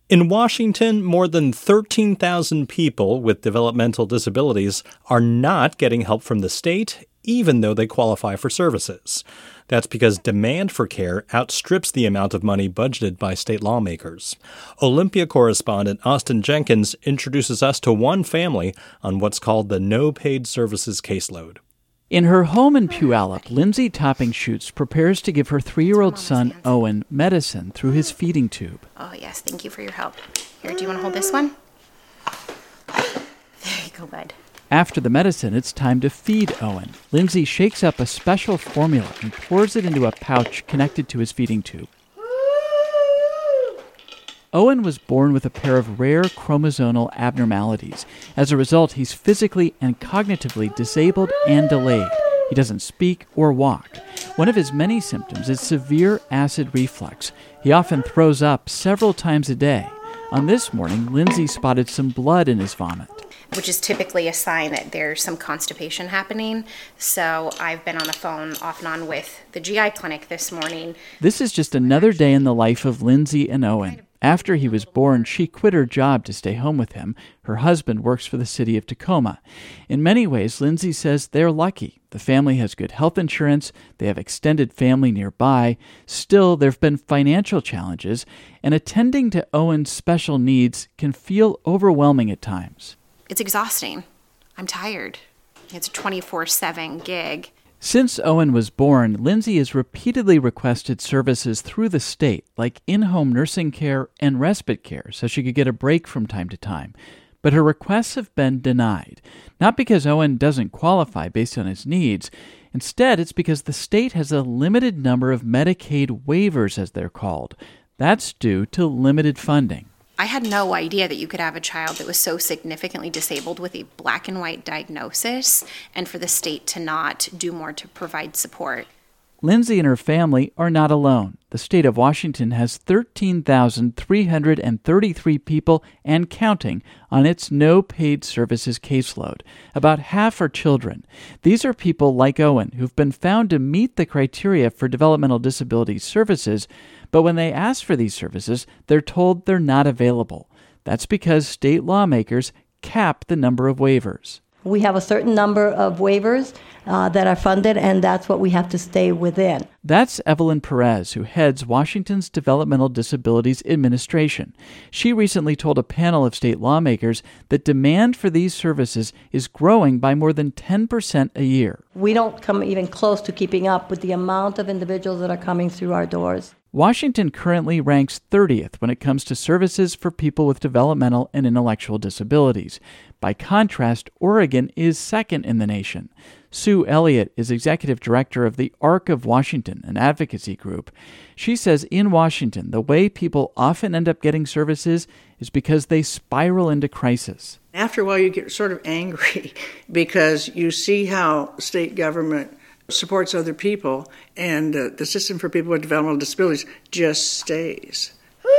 In Washington, more than 13,000 people with developmental disabilities are not getting help from the state, even though they qualify for services. That's because demand for care outstrips the amount of money budgeted by state lawmakers. Olympia correspondent Austin Jenkins introduces us to one family on what's called the No Paid Services caseload. In her home in Puyallup, Lindsay Topping-Schutz prepares to give her 3-year-old son, Owen, medicine through his feeding tube. Oh, yes. Thank you for your help. Here, do you want to hold this one? There you go, bud. After the medicine, it's time to feed Owen. Lindsay shakes up a special formula and pours it into a pouch connected to his feeding tube. Owen was born with a pair of rare chromosomal abnormalities. As a result, he's physically and cognitively disabled and delayed. He doesn't speak or walk. One of his many symptoms is severe acid reflux. He often throws up several times a day. On this morning, Lindsay spotted some blood in his vomit, which is typically a sign that there's some constipation happening. So I've been on the phone off and on with the GI clinic this morning. This is just another day in the life of Lindsay and Owen. After he was born, she quit her job to stay home with him. Her husband works for the city of Tacoma. In many ways, Lindsay says they're lucky. The family has good health insurance, they have extended family nearby. Still, there have been financial challenges, and attending to Owen's special needs can feel overwhelming at times. It's exhausting. I'm tired. It's a 24/7 gig. Since Owen was born, Lindsay has repeatedly requested services through the state, like in-home nursing care and respite care, so she could get a break from time to time. But her requests have been denied, not because Owen doesn't qualify based on his needs. Instead, it's because the state has a limited number of Medicaid waivers, as they're called. That's due to limited funding. I had no idea that you could have a child that was so significantly disabled with a black and white diagnosis and for the state to not do more to provide support. Lindsay and her family are not alone. The state of Washington has 13,333 people and counting on its no paid services caseload. About half are children. These are people like Owen who've been found to meet the criteria for developmental disability services, but when they ask for these services, they're told they're not available. That's because state lawmakers cap the number of waivers. We have a certain number of waivers that are funded, and that's what we have to stay within. That's Evelyn Perez, who heads Washington's Developmental Disabilities Administration. She recently told a panel of state lawmakers that demand for these services is growing by more than 10% a year. We don't come even close to keeping up with the amount of individuals that are coming through our doors. Washington currently ranks 30th when it comes to services for people with developmental and intellectual disabilities. By contrast, Oregon is second in the nation. Sue Elliott is executive director of the Arc of Washington, an advocacy group. She says in Washington, the way people often end up getting services is because they spiral into crisis. After a while, you get sort of angry because you see how state government supports other people, and the system for people with developmental disabilities just stays.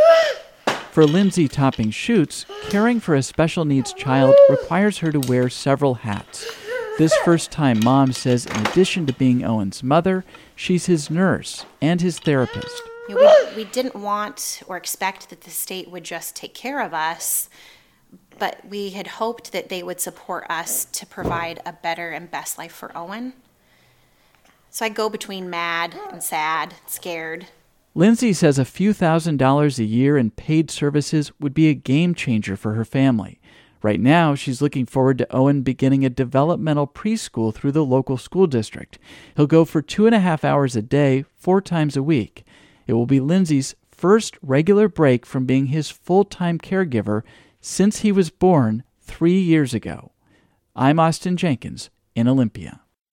For Lindsay Topping-Schutz, caring for a special needs child requires her to wear several hats. This first-time mom says in addition to being Owen's mother, she's his nurse and his therapist. We didn't want or expect that the state would just take care of us, but we had hoped that they would support us to provide a better and best life for Owen. So I go between mad and sad, scared. Lindsay says a few $1,000s a year in paid services would be a game changer for her family. Right now, she's looking forward to Owen beginning a developmental preschool through the local school district. He'll go for 2.5 hours a day, 4 times a week. It will be Lindsay's first regular break from being his full-time caregiver since he was born 3 years ago. I'm Austin Jenkins in Olympia.